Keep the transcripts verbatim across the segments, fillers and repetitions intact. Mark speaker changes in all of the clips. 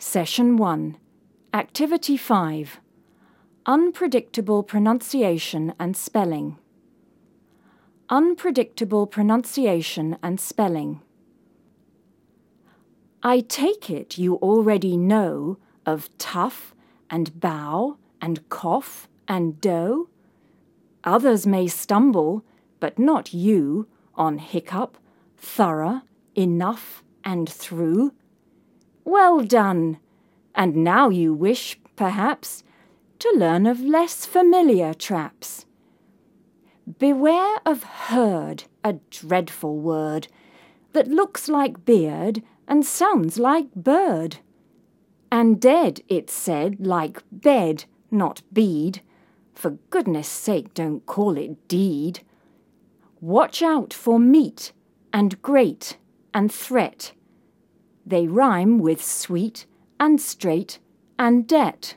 Speaker 1: Session one. Activity five. Unpredictable pronunciation and spelling. Unpredictable pronunciation and spelling. I take it you already know of tough and bow and cough and dough. Others may stumble, but not you, on hiccup, thorough, enough, and through. Well done! And now you wish, perhaps, to learn of less familiar traps. Beware of herd, a dreadful word, that looks like beard and sounds like bird. And dead, it's said, like bed, not bead. For goodness sake, don't call it deed. Watch out for meat and great and threat. They rhyme with sweet and straight and debt.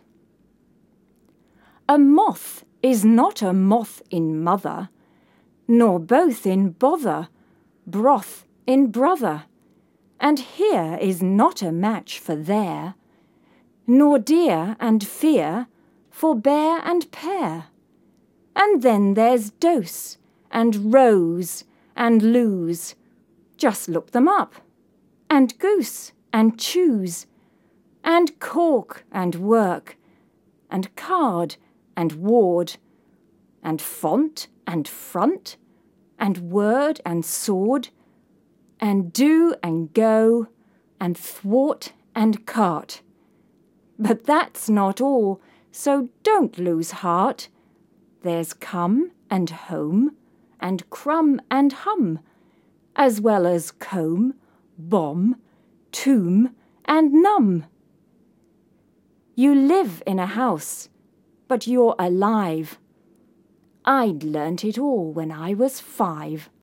Speaker 1: A moth is not a moth in mother, nor both in bother, broth in brother. And here is not a match for there, nor dear and fear for bear and pear. And then there's dose and rose and lose. Just look them up. And goose and choose. And cork and work. And card and ward. And font and front. And word and sword. And do and go. And thwart and cart. But that's not all, so don't lose heart. There's come and home, and crumb and hum, as well as comb, bomb, tomb, and numb. You live in a house, but you're alive. I'd learnt it all when I was five.